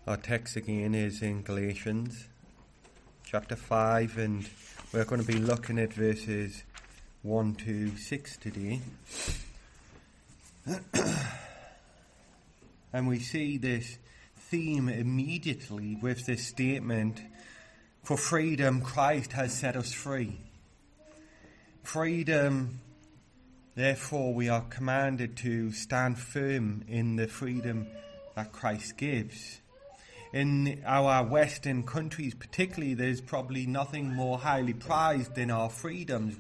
Our text again is in Galatians chapter 5, and we're going to be looking at verses 1 to 6 today. And we see this theme immediately with this statement, "For freedom Christ has set us free." Freedom, therefore we are commanded to stand firm in the freedom that Christ gives. In our Western countries particularly, there's probably nothing more highly prized than our freedoms.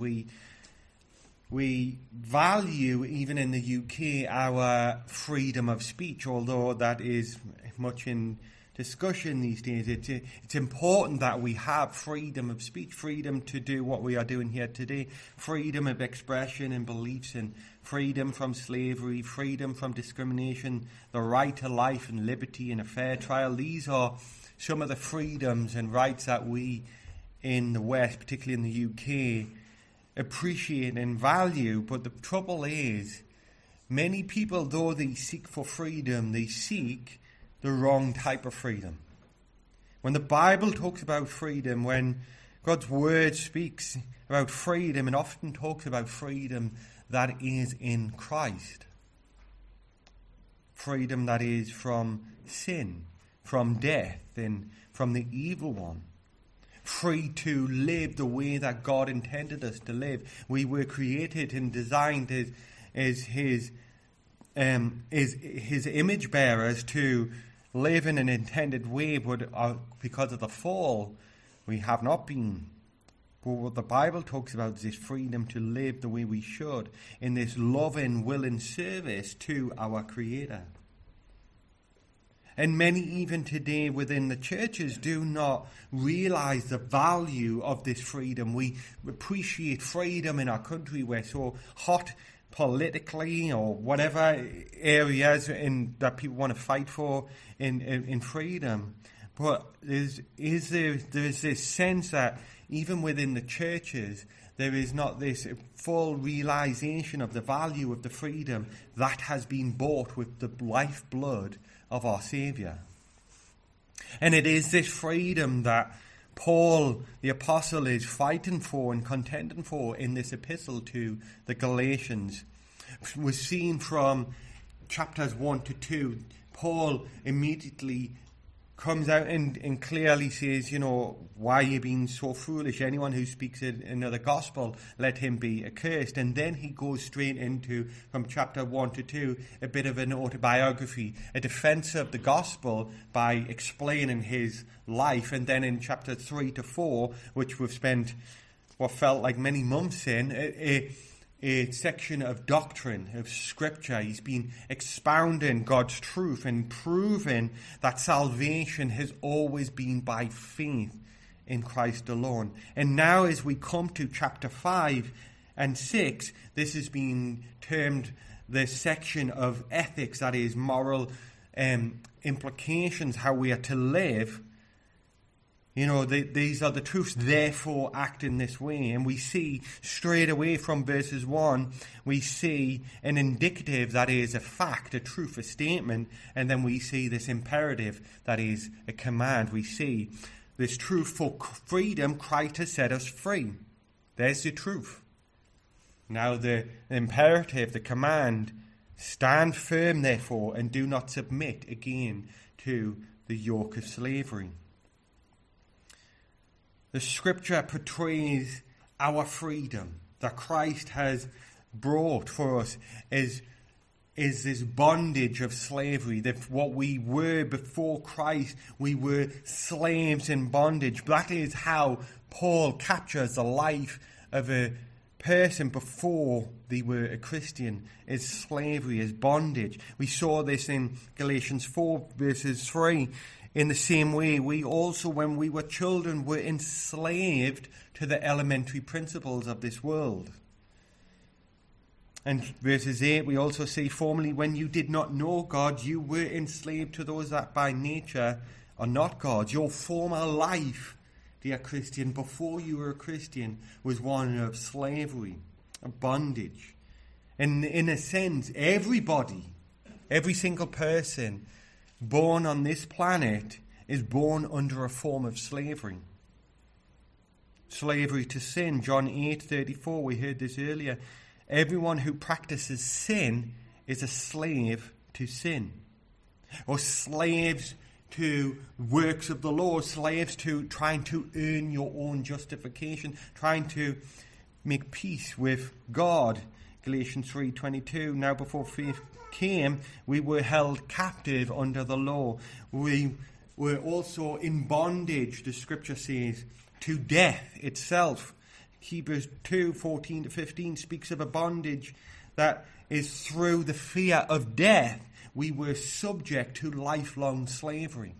We value, even in the UK, our freedom of speech, although that is much in discussion these days. It's important that we have freedom of speech, freedom to do what we are doing here today, freedom of expression and beliefs, and freedom from slavery, freedom from discrimination, the right to life and liberty and a fair trial. These are some of the freedoms and rights that we in the West, particularly in the UK, appreciate and value. But the trouble is, many people, though they seek for freedom, they seek the wrong type of freedom. When the Bible talks about freedom, when God's word speaks about freedom, it often talks about freedom that is in Christ. Freedom that is from sin, from death, and from the evil one. Free to live the way that God intended us to live. We were created and designed as His image bearers to live in an intended way, but because of the fall, we have not been. But what the Bible talks about is this freedom to live the way we should, in this loving, willing service to our Creator. And many even today within the churches do not realize the value of this freedom. We appreciate freedom in our country. We're so hot politically, or whatever areas that people want to fight for in freedom. But there's this sense that even within the churches, there is not this full realization of the value of the freedom that has been bought with the lifeblood of our Saviour. And it is this freedom that Paul, the apostle, is fighting for and contending for in this epistle to the Galatians. We're seen from chapters 1 to 2. Paul immediately comes out and clearly says, why are you being so foolish? Anyone who speaks another gospel, let him be accursed. And then he goes straight into, from chapter 1 to 2, a bit of an autobiography, a defense of the gospel by explaining his life. And then in chapter 3 to 4, which we've spent what felt like many months in, a section of doctrine, of scripture. He's been expounding God's truth and proving that salvation has always been by faith in Christ alone. And now as we come to chapter 5 and 6, this has been termed the section of ethics, that is moral implications, how we are to live. These are the truths, therefore act in this way. And we see straight away from verses 1, we see an indicative that is a fact, a truth, a statement. And then we see this imperative that is a command. We see this truth: for freedom, Christ has set us free. There's the truth. Now the imperative, the command: stand firm, therefore, and do not submit again to the yoke of slavery. The scripture portrays our freedom that Christ has brought for us is this bondage of slavery. That what we were before Christ, we were slaves in bondage. That is how Paul captures the life of a person before they were a Christian, is slavery, is bondage. We saw this in Galatians 4 verses 3. In the same way, we also, when we were children, were enslaved to the elementary principles of this world. And verses 8, we also see, formerly when you did not know God, you were enslaved to those that by nature are not God's. Your former life, dear Christian, before you were a Christian, was one of slavery, of bondage. And in a sense, everybody, every single person born on this planet is born under a form of slavery. Slavery to sin. John 8:34, we heard this earlier. Everyone who practices sin is a slave to sin. Or slaves to works of the law, slaves to trying to earn your own justification, trying to make peace with God. Galatians 3:22, now before faith came, we were held captive under the law. We were also in bondage, the scripture says, to death itself. Hebrews 2:14-15 speaks of a bondage that is through the fear of death. We were subject to lifelong slavery.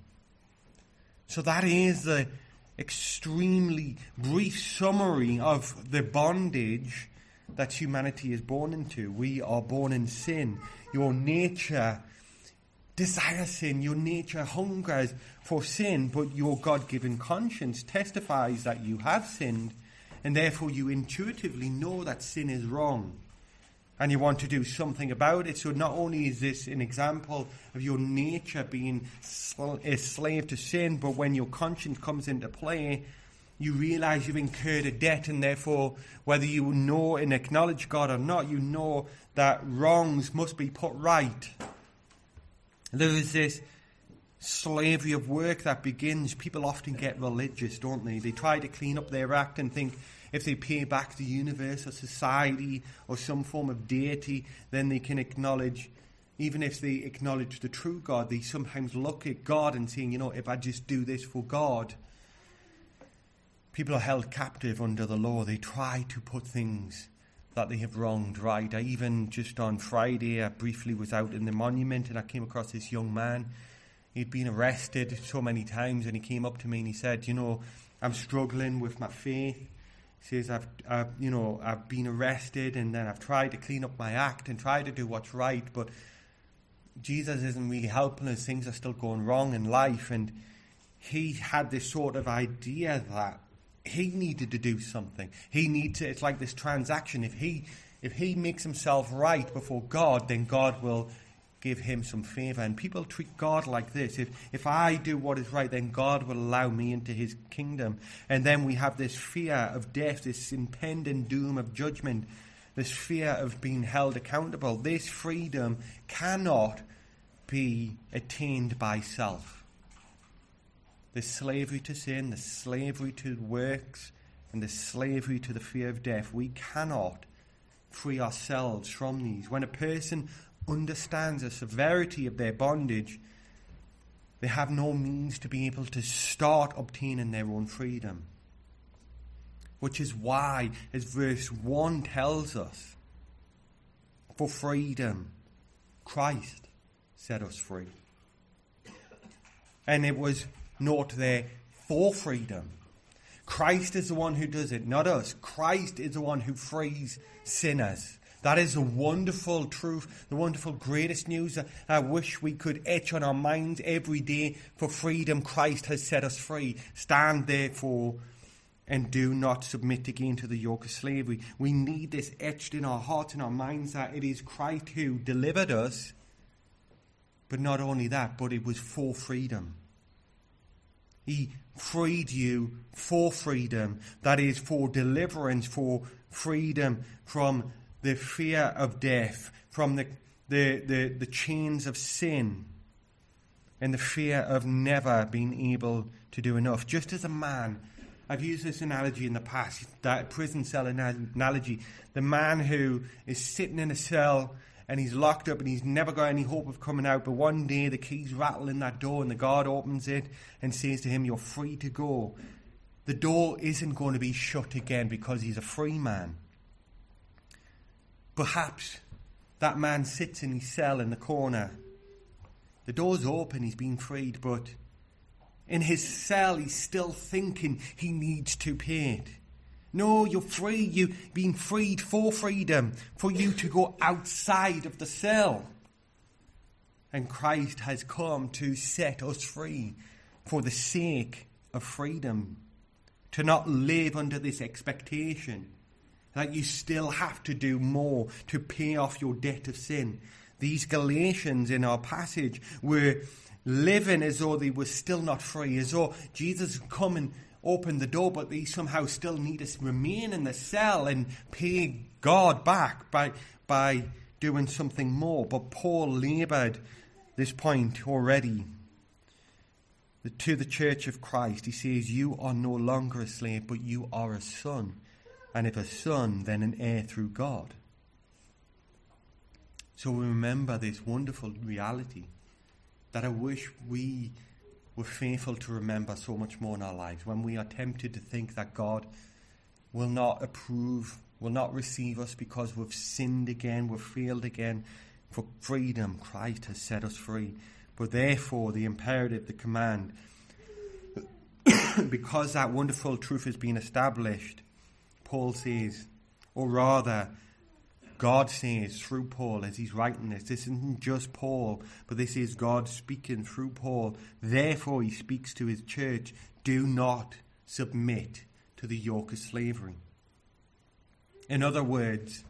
So that is the extremely brief summary of the bondage that humanity is born into. We are born in sin. Your nature desires sin. Your nature hungers for sin, but your God-given conscience testifies that you have sinned, and therefore you intuitively know that sin is wrong. And you want to do something about it. So not only is this an example of your nature being a slave to sin, but when your conscience comes into play, you realize you've incurred a debt, and therefore, whether you know and acknowledge God or not, you know that wrongs must be put right. There is this slavery of work that begins. People often get religious, don't they? They try to clean up their act and think if they pay back the universe or society or some form of deity, then they can acknowledge, even if they acknowledge the true God, they sometimes look at God and saying, if I just do this for God. People are held captive under the law. They try to put things that they have wronged right. I even, just on Friday, I briefly was out in the monument and I came across this young man. He'd been arrested so many times, and he came up to me and he said, I'm struggling with my faith. He says, I've been arrested, and then I've tried to clean up my act and try to do what's right, but Jesus isn't really helping us. Things are still going wrong in life. And he had this sort of idea that he needed to do something. It's like this transaction. If he makes himself right before God, then God will give him some favor. And people treat God like this. If I do what is right, then God will allow me into his kingdom. And then we have this fear of death, this impending doom of judgment, this fear of being held accountable. This freedom cannot be attained by self. The slavery to sin, the slavery to works, and the slavery to the fear of death, we cannot free ourselves from these. When a person understands the severity of their bondage, they have no means to be able to start obtaining their own freedom. Which is why, as verse 1 tells us, for freedom, Christ set us free. And it was not there for freedom. Christ is the one who does it, not us. Christ is the one who frees sinners. That is the wonderful truth, the wonderful greatest news that I wish we could etch on our minds every day. For freedom, Christ has set us free. Stand therefore and do not submit again to the yoke of slavery. We need this etched in our hearts and our minds, that it is Christ who delivered us. But not only that, but it was for freedom. He freed you for freedom. That is, for deliverance, for freedom from the fear of death, from the chains of sin, and the fear of never being able to do enough. Just as a man, I've used this analogy in the past, that prison cell analogy, the man who is sitting in a cell and he's locked up and he's never got any hope of coming out, but one day the keys rattle in that door and the guard opens it and says to him, "You're free to go." The door isn't going to be shut again because he's a free man. Perhaps that man sits in his cell in the corner. The door's open, he's been freed, but in his cell he's still thinking he needs to pay it. No, you're free. You've been freed for freedom, for you to go outside of the cell. And Christ has come to set us free for the sake of freedom. To not live under this expectation that you still have to do more to pay off your debt of sin. These Galatians in our passage were living as though they were still not free, as though Jesus had come and opened the door, but they somehow still need to remain in the cell and pay God back by doing something more. But Paul laboured this point already. To the church of Christ, he says, you are no longer a slave, but you are a son. And if a son, then an heir through God. So we remember this wonderful reality that I wish we were faithful to remember so much more in our lives. When we are tempted to think that God will not approve, will not receive us because we've sinned again, we've failed again. For freedom, Christ has set us free. But therefore, the imperative, the command, because that wonderful truth has been established, Paul says, or rather, God says through Paul as he's writing this isn't just Paul, but this is God speaking through Paul. Therefore, he speaks to his church, do not submit to the yoke of slavery. In other words,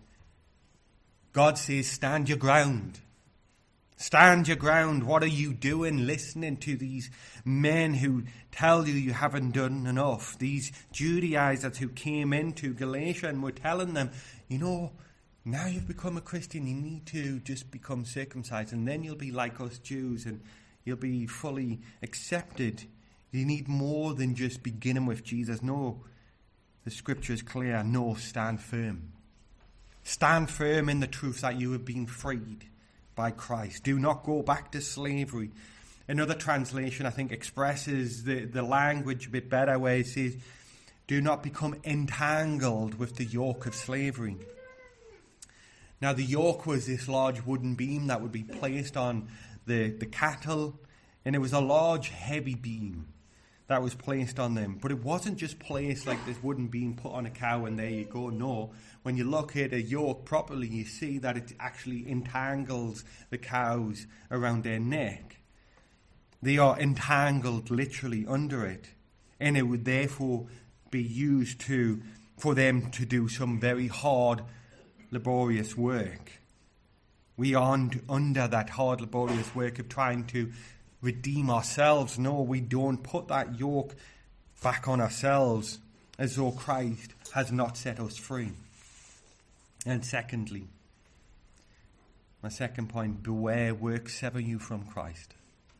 God says, stand your ground. Stand your ground. What are you doing listening to these men who tell you you haven't done enough? These Judaizers who came into Galatia and were telling them, now you've become a Christian, you need to just become circumcised and then you'll be like us Jews and you'll be fully accepted. You need more than just beginning with Jesus. No, the scripture is clear. No, stand firm. Stand firm in the truth that you have been freed by Christ. Do not go back to slavery. Another translation, I think, expresses the language a bit better, where it says, do not become entangled with the yoke of slavery. Now, the yoke was this large wooden beam that would be placed on the cattle, and it was a large, heavy beam that was placed on them. But it wasn't just placed like this wooden beam put on a cow and there you go. No, when you look at a yoke properly, you see that it actually entangles the cows around their neck. They are entangled literally under it, and it would therefore be used for them to do some very hard, laborious work. We aren't under that hard, laborious work of trying to redeem ourselves. No, we don't put that yoke back on ourselves as though Christ has not set us free. And secondly, my second point, beware work sever you from Christ.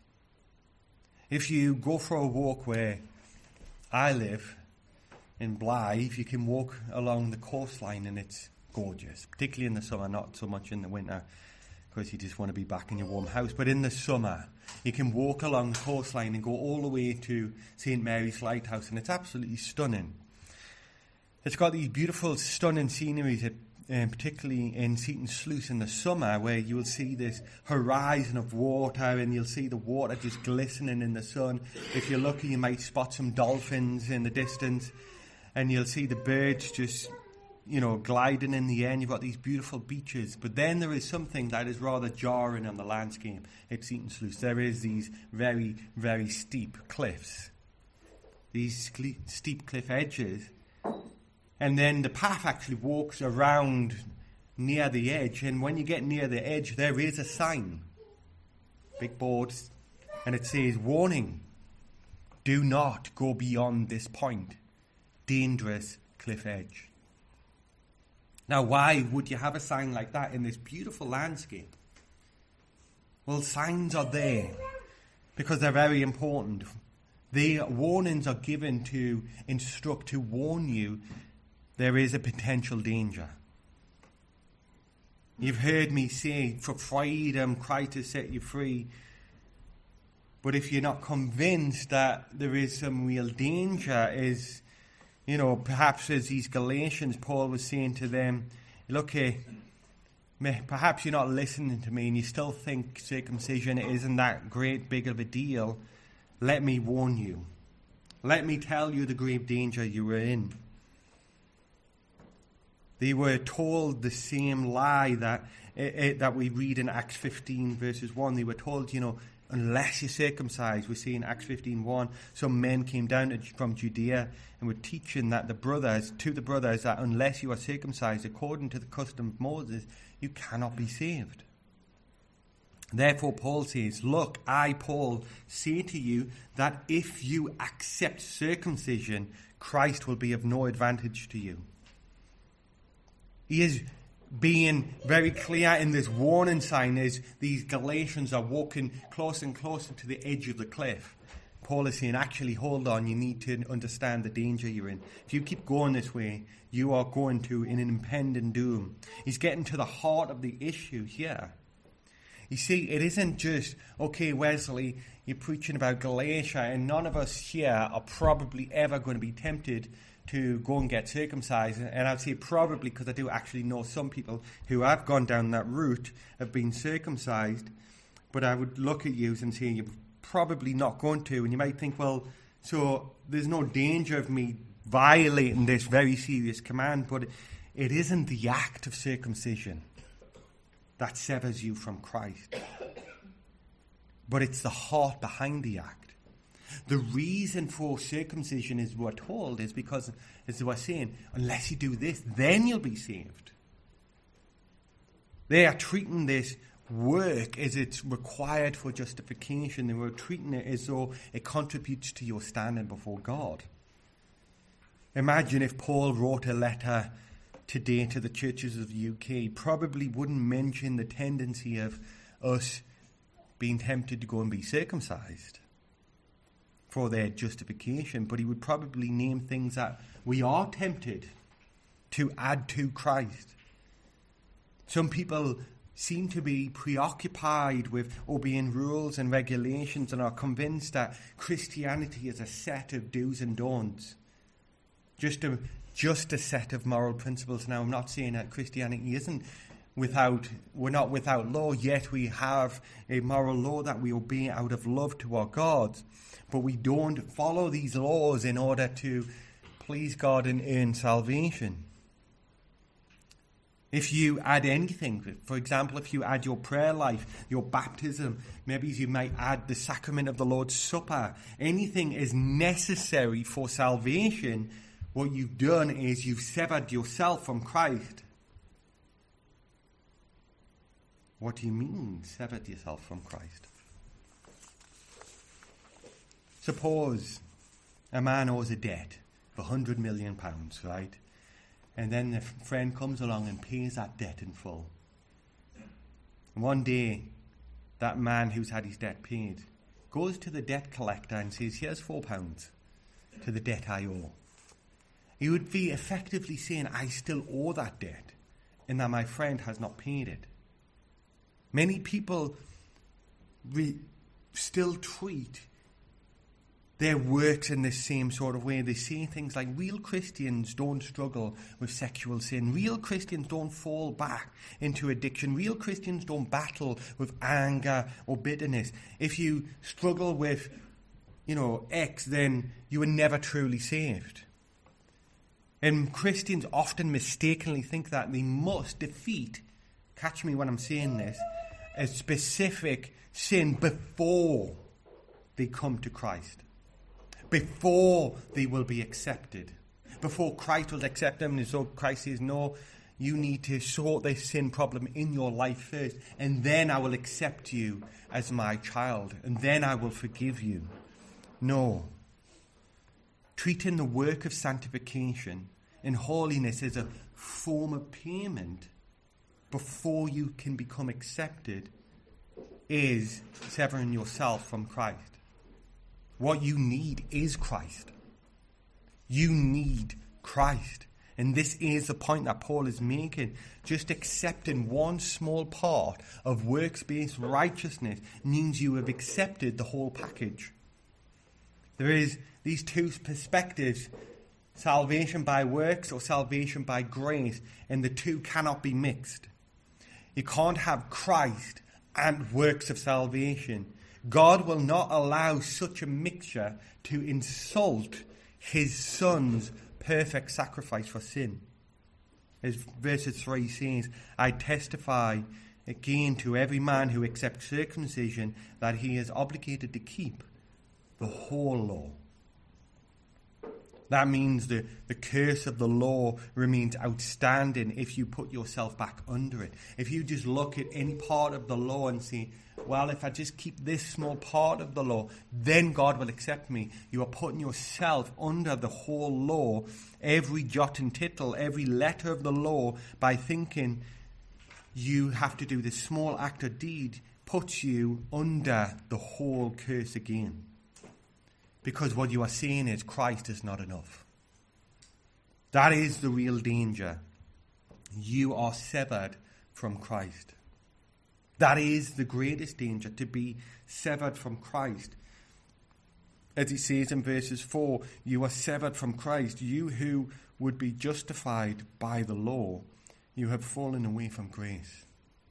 If you go for a walk where I live, in Blythe, you can walk along the coastline and it's gorgeous, particularly in the summer, not so much in the winter because you just want to be back in your warm house. But in the summer, you can walk along the coastline and go all the way to St. Mary's Lighthouse, and it's absolutely stunning. It's got these beautiful, stunning sceneries, particularly in Seaton Sluice in the summer, where you will see this horizon of water and you'll see the water just glistening in the sun. If you're lucky, you might spot some dolphins in the distance, and you'll see the birds just gliding in the air, and you've got these beautiful beaches. But then there is something that is rather jarring on the landscape at Seaton Sluice. There is these very, very steep cliffs, these steep cliff edges. And then the path actually walks around near the edge. And when you get near the edge, there is a sign, big board, and it says, warning, do not go beyond this point. Dangerous cliff edge. Now, why would you have a sign like that in this beautiful landscape? Well, signs are there because they're very important. The warnings are given to instruct, to warn you there is a potential danger. You've heard me say, for freedom, Christ has set you free. But if you're not convinced that there is some real danger, perhaps as these Galatians, Paul was saying to them, look, perhaps you're not listening to me and you still think circumcision isn't that great big of a deal. Let me warn you. Let me tell you the grave danger you were in. They were told the same lie that we read in Acts 15 verses 1. They were told, unless you're circumcised. We see in Acts 15:1, some men came down from Judea and were teaching that the brothers that unless you are circumcised according to the custom of Moses, you cannot be saved. Therefore, Paul says, look, I, Paul, say to you that if you accept circumcision, Christ will be of no advantage to you. He is being very clear in this warning sign as these Galatians are walking closer and closer to the edge of the cliff. Paul is saying, actually, hold on, you need to understand the danger you're in. If you keep going this way, you are going to an impending doom. He's getting to the heart of the issue here. You see, it isn't just, okay, Wesley, you're preaching about Galatia, and none of us here are probably ever going to be tempted to go and get circumcised. And I'd say probably because I do actually know some people who have gone down that route, have been circumcised. But I would look at you and say you're probably not going to. And you might think, well, so there's no danger of me violating this very serious command. But it isn't the act of circumcision that severs you from Christ. But it's the heart behind the act. The reason for circumcision, is we're told, is because, as we're saying, unless you do this, then you'll be saved. They are treating this work as it's required for justification. They were treating it as though it contributes to your standing before God. Imagine if Paul wrote a letter today to the churches of the UK, probably wouldn't mention the tendency of us being tempted to go and be circumcised for their justification, but he would probably name things that we are tempted to add to Christ. Some people seem to be preoccupied with obeying rules and regulations and are convinced that Christianity is a set of do's and don'ts. Just a set of moral principles. Now, I'm not saying that Christianity isn't we're not without law, yet we have a moral law that we obey out of love to our God. But we don't follow these laws in order to please God and earn salvation. If you add anything, for example, if you add your prayer life, your baptism, maybe you might add the sacrament of the Lord's Supper, anything is necessary for salvation, what you've done is you've severed yourself from Christ. What do you mean, severed yourself from Christ? Suppose a man owes a debt of £100 million, right? And then the friend comes along and pays that debt in full. And one day, that man who's had his debt paid goes to the debt collector and says, here's £4 to the debt I owe. He would be effectively saying, I still owe that debt, and that my friend has not paid it. Many people still treat their works in the same sort of way. They say things like, real Christians don't struggle with sexual sin. Real Christians don't fall back into addiction. Real Christians don't battle with anger or bitterness. If you struggle with, X, then you were never truly saved. And Christians often mistakenly think that they must defeat, catch me when I'm saying this, a specific sin before they come to Christ. Before they will be accepted. Before Christ will accept them. And so Christ says, no, you need to sort this sin problem in your life first. And then I will accept you as my child. And then I will forgive you. No. Treating the work of sanctification and holiness as a form of payment before you can become accepted is severing yourself from Christ. What you need is Christ. You need Christ. And this is the point that Paul is making. Just accepting one small part of works-based righteousness means you have accepted the whole package. There is these two perspectives, salvation by works or salvation by grace, and the two cannot be mixed. You can't have Christ and works of salvation. God will not allow such a mixture to insult his Son's perfect sacrifice for sin. As verse 3 says, I testify again to every man who accepts circumcision that he is obligated to keep the whole law. That means the curse of the law remains outstanding if you put yourself back under it. If you just look at any part of the law and say, well, if I just keep this small part of the law, then God will accept me. You are putting yourself under the whole law, every jot and tittle, every letter of the law, by thinking you have to do this small act or deed, puts you under the whole curse again. Because what you are saying is Christ is not enough. That is the real danger. You are severed from Christ. That is the greatest danger, to be severed from Christ. As he says in verses 4, you are severed from Christ. You who would be justified by the law, you have fallen away from grace.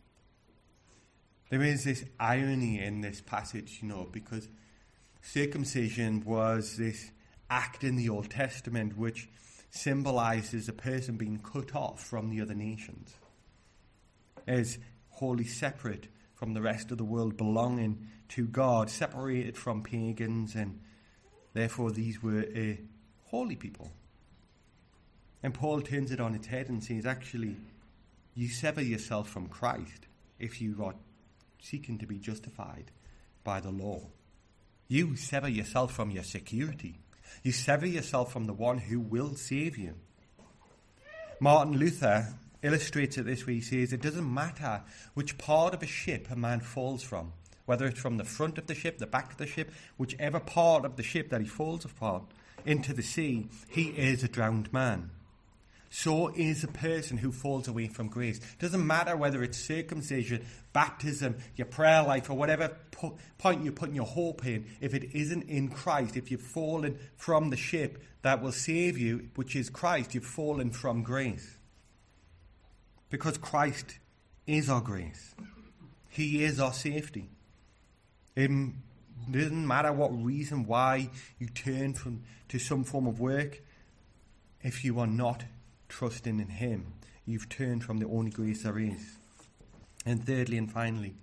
There is this irony in this passage, because circumcision was this act in the Old Testament which symbolizes a person being cut off from the other nations, as wholly separate from the rest of the world, belonging to God, separated from pagans, and therefore these were a holy people. And Paul turns it on its head and says, actually, you sever yourself from Christ if you are seeking to be justified by the law. You sever yourself from your security. You sever yourself from the one who will save you. Martin Luther illustrates it this way. He says, it doesn't matter which part of a ship a man falls from, whether it's from the front of the ship, the back of the ship, whichever part of the ship that he falls apart into the sea, he is a drowned man. So is a person who falls away from grace. It doesn't matter whether it's circumcision, baptism, your prayer life, or whatever point you're putting your hope in. If it isn't in Christ, if you've fallen from the ship that will save you, which is Christ, you've fallen from grace. Because Christ is our grace. He is our safety. It doesn't matter what reason why you turn to some form of work. If you are not trusting in him, you've turned from the only grace there is. And thirdly and finally,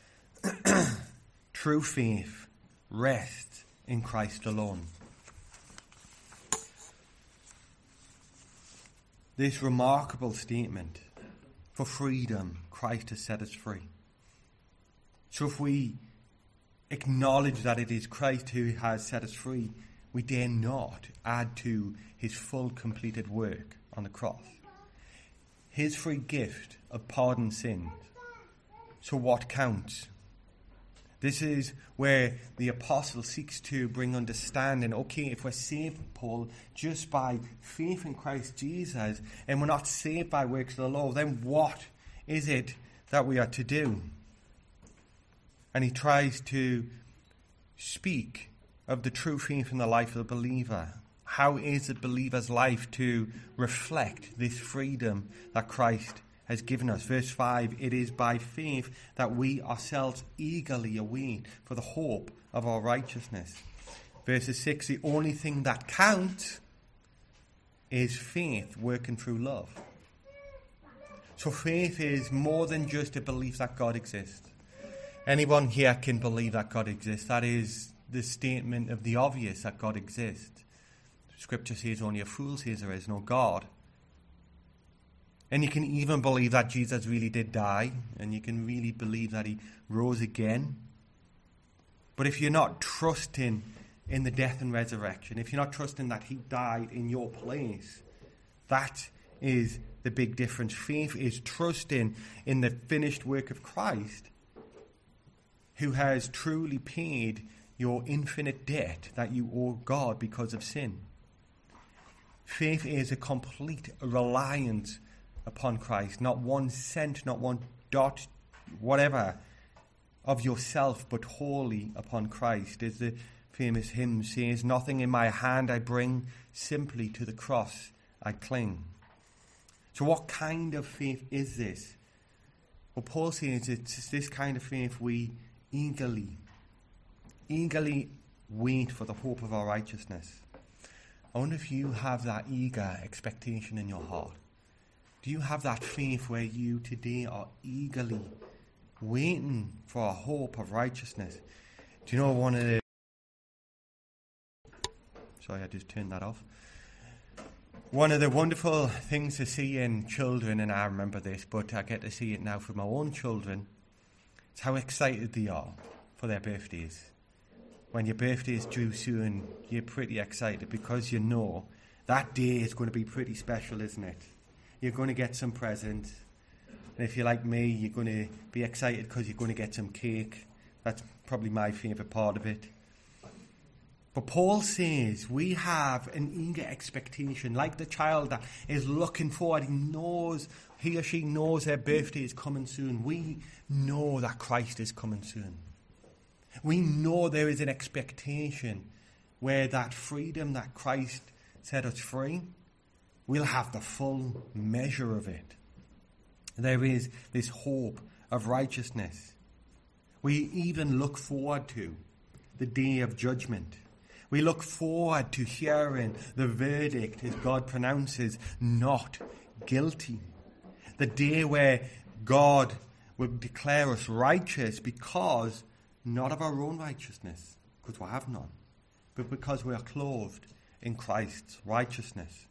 true faith rests in Christ alone. This remarkable statement, for freedom, Christ has set us free. So if we acknowledge that it is Christ who has set us free, we dare not add to his full completed work on the cross. His free gift of pardon sins. So what counts? This is where the apostle seeks to bring understanding. Okay, if we're saved, Paul, just by faith in Christ Jesus, and we're not saved by works of the law, then what is it that we are to do? And he tries to speak of the true faith in the life of the believer. How is a believer's life to reflect this freedom that Christ has given us? Verse 5, it is by faith that we ourselves eagerly await for the hope of our righteousness. Verses 6, the only thing that counts is faith working through love. So faith is more than just a belief that God exists. Anyone here can believe that God exists. That is the statement of the obvious, that God exists. Scripture says only a fool says there is no God. And you can even believe that Jesus really did die, and you can really believe that he rose again. But if you're not trusting in the death and resurrection, if you're not trusting that he died in your place, that is the big difference. Faith is trusting in the finished work of Christ, who has truly paid your infinite debt that you owe God because of sin. Faith is a complete reliance upon Christ, not 1 cent, not 1 dot, whatever, of yourself, but wholly upon Christ. As the famous hymn says, nothing in my hand I bring, simply to the cross I cling. So what kind of faith is this? Well, Paul says it's this kind of faith we eagerly wait for the hope of our righteousness. I wonder if you have that eager expectation in your heart. Do you have that faith where you today are eagerly waiting for a hope of righteousness? Do you know one of the... Sorry, I just turned that off. One of the wonderful things to see in children, and I remember this, but I get to see it now for my own children, is how excited they are for their birthdays. When your birthday is due soon, you're pretty excited because you know that day is going to be pretty special, isn't it? You're going to get some presents. And if you're like me, you're going to be excited because you're going to get some cake. That's probably my favourite part of it. But Paul says we have an eager expectation, like the child that is looking forward. He or she knows their birthday is coming soon. We know that Christ is coming soon. We know there is an expectation where that freedom that Christ set us free, we'll have the full measure of it. There is this hope of righteousness. We even look forward to the day of judgment. We look forward to hearing the verdict as God pronounces not guilty. The day where God will declare us righteous because not of our own righteousness, because we have none, but because we are clothed in Christ's righteousness.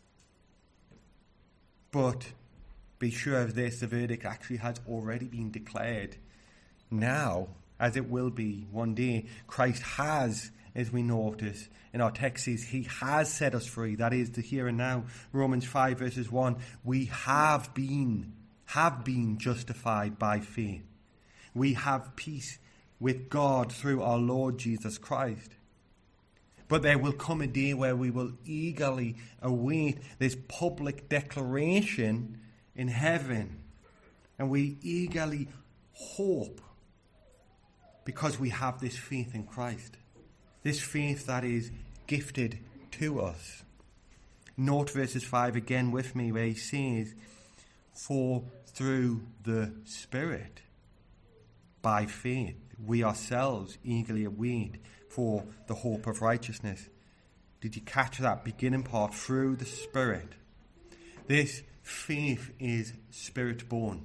But be sure of this, the verdict actually has already been declared now, as it will be one day. Christ has, as we notice in our text, says he has set us free. That is the here and now. Romans 5 verses 1, we have been justified by faith. We have peace with God through our Lord Jesus Christ. But there will come a day where we will eagerly await this public declaration in heaven. And we eagerly hope because we have this faith in Christ. This faith that is gifted to us. Note verses 5 again with me where he says, for through the Spirit, by faith, we ourselves eagerly await for the hope of righteousness. Did you catch that beginning part? Through the Spirit. This faith is Spirit-born.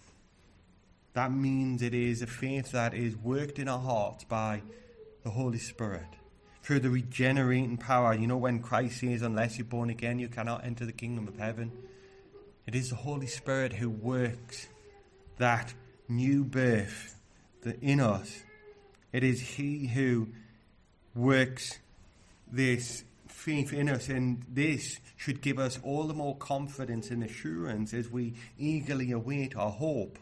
That means it is a faith that is worked in our hearts by the Holy Spirit. Through the regenerating power. You know when Christ says, unless you're born again, you cannot enter the kingdom of heaven. It is the Holy Spirit who works that new birth in us. It is he who works this faith in us, and this should give us all the more confidence and assurance as we eagerly await our hope.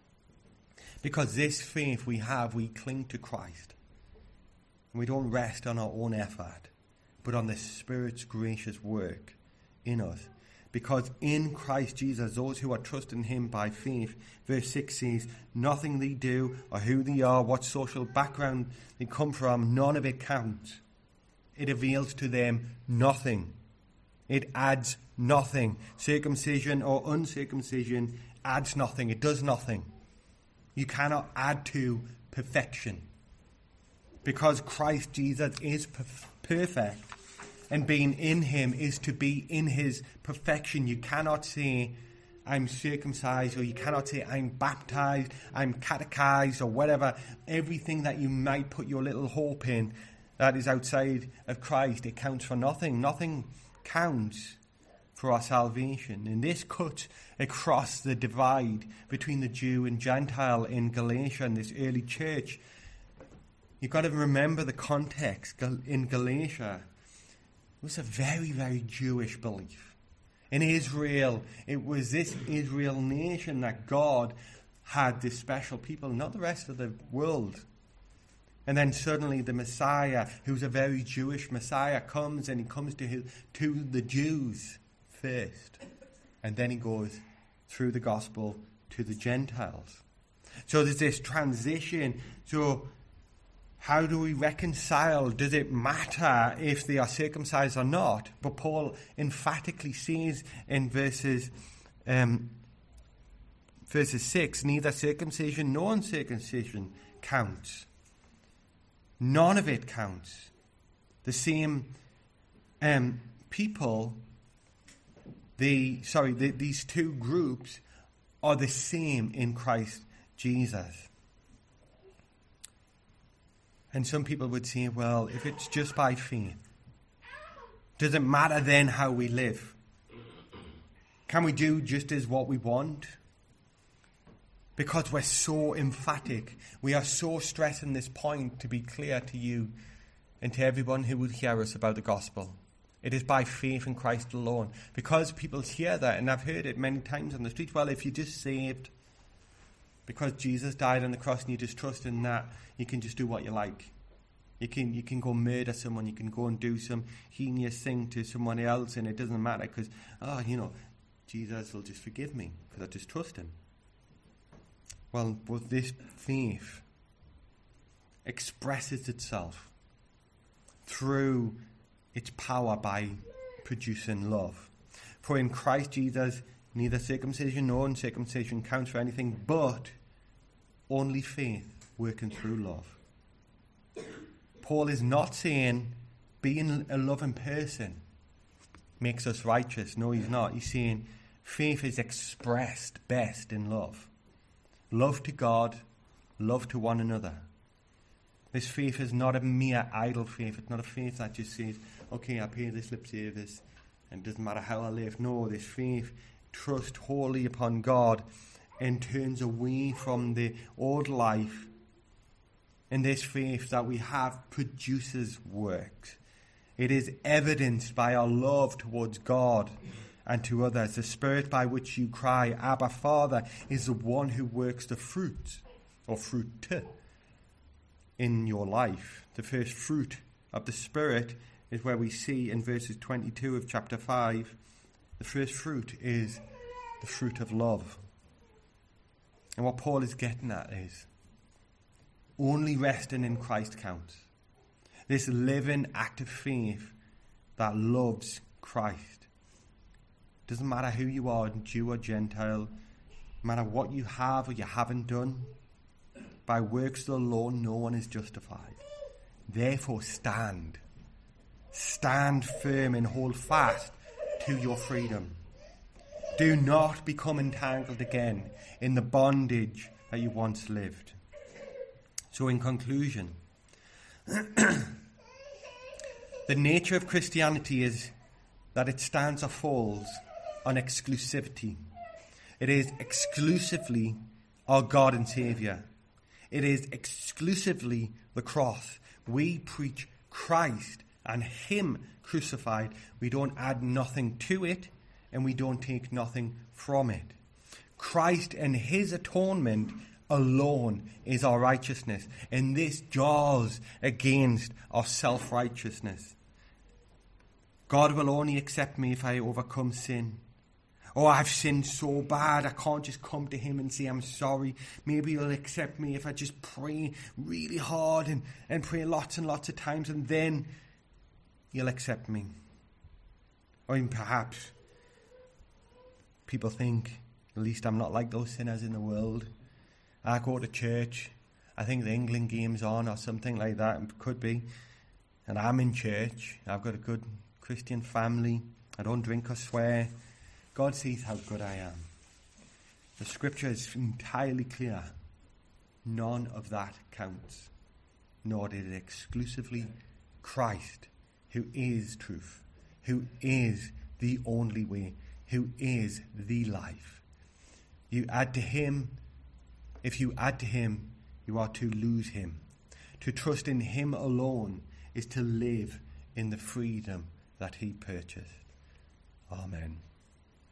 Because this faith we have, we cling to Christ. And we don't rest on our own effort, but on the Spirit's gracious work in us. Because in Christ Jesus, those who are trusting him by faith, verse 6 says, nothing they do or who they are, what social background they come from, none of it counts. It avails to them nothing. It adds nothing. Circumcision or uncircumcision adds nothing. It does nothing. You cannot add to perfection. Because Christ Jesus is perfect. And being in him is to be in his perfection. You cannot say, I'm circumcised, or you cannot say, I'm baptized, I'm catechized, or whatever. Everything that you might put your little hope in that is outside of Christ, it counts for nothing. Nothing counts for our salvation. And this cuts across the divide between the Jew and Gentile in Galatia and this early church. You've got to remember the context in Galatia. It was a very, very Jewish belief. In Israel, it was this Israel nation that God had this special people, not the rest of the world. And then suddenly the Messiah, who's a very Jewish Messiah, comes, and he comes to the Jews first. And then he goes through the gospel to the Gentiles. So there's this transition. So how do we reconcile? Does it matter if they are circumcised or not? But Paul emphatically says in verses 6, neither circumcision nor uncircumcision counts. None of it counts. The same people, these two groups are the same in Christ Jesus. And some people would say, well, if it's just by faith, Does it matter then how we live? Can we do just as what we want? Because we're so emphatic. We are so stressing this point to be clear to you and to everyone who would hear us about the gospel. It is by faith in Christ alone. Because people hear that, and I've heard it many times on the streets, well, if you're just saved, because Jesus died on the cross and you just trust in that, you can just do what you like. You can go murder someone, you can go and do some heinous thing to someone else, and it doesn't matter because, Jesus will just forgive me because I just trust him. Well, this faith expresses itself through its power by producing love. For in Christ Jesus, neither circumcision nor uncircumcision counts for anything, but only faith working through love. Paul is not saying being a loving person makes us righteous. No, he's not. He's saying faith is expressed best in love. Love to God, love to one another. This faith is not a mere idle faith. It's not a faith that just says, okay, I pay this lip service and it doesn't matter how I live. No, this faith trusts wholly upon God and turns away from the old life. And this faith that we have produces works. It is evidenced by our love towards God and to others. The Spirit by which you cry, Abba, Father, is the one who works the fruit, or fruit, in your life. The first fruit of the Spirit is where we see in verses 22 of chapter 5. The first fruit is the fruit of love. And what Paul is getting at is only resting in Christ counts. This living, active faith that loves Christ. Doesn't matter who you are, Jew or Gentile, no matter what you have or you haven't done, by works alone no one is justified. Therefore stand. Stand firm and hold fast to your freedom. Do not become entangled again in the bondage that you once lived. So in conclusion, the nature of Christianity is that it stands or falls on exclusivity. It is exclusively our God and Saviour. It is exclusively the cross. We preach Christ and Him crucified. We don't add nothing to it and we don't take nothing from it. Christ and His atonement alone is our righteousness, and this jars against our self-righteousness. God will only accept me if I overcome sin. Oh, I've sinned so bad, I can't just come to Him and say I'm sorry. Maybe He'll accept me if I just pray really hard and pray lots and lots of times, and then He'll accept me. Or even perhaps people think, at least I'm not like those sinners in the world. I go to church, I think the England game's on or something like that, it could be, and I'm in church, I've got a good Christian family, I don't drink or swear. God sees how good I am. The scripture is entirely clear. None of that counts, nor did it exclusively Christ, who is truth, who is the only way, who is the life. You add to Him. If you add to Him, you are to lose Him. To trust in Him alone is to live in the freedom that He purchased. Amen.